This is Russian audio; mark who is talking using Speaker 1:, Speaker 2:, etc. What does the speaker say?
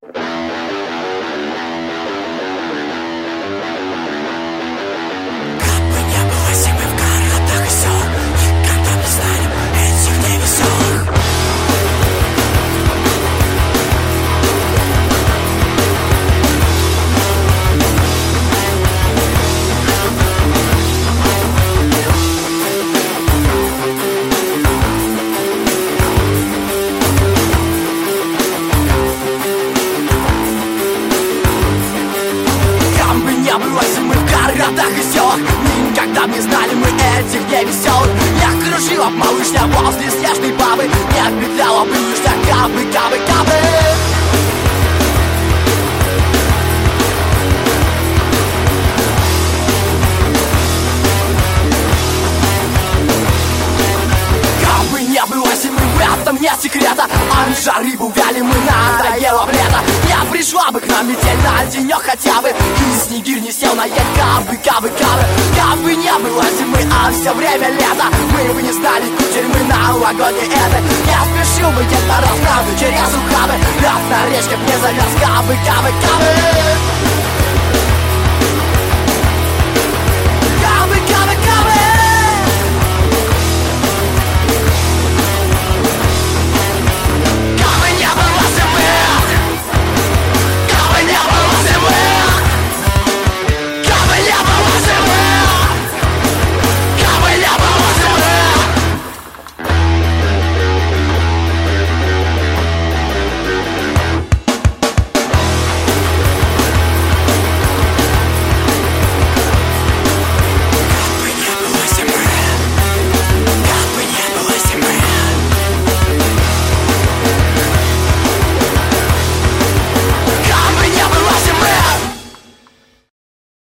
Speaker 1: Никогда не знали мы этих дней веселых. Я кружила б малышня возле снежной бабы, не петляла бы лишь на кабы, кабы, кабы. Кабы не было зимы, в этом нет секрета. От жары бували мы, надоело в лето. Не пришла бы к нам метель на денек хотя бы, и снегирь не сел на ель. Кабы, кабы, кабы. Кабы не было зимы, а все время лето, мы бы не знали кутерьмы новогодней этой. Не спешил бы Дед Мороз к нам через ухабы, лед на речке мне замерз. Кабы, кабы, кабы.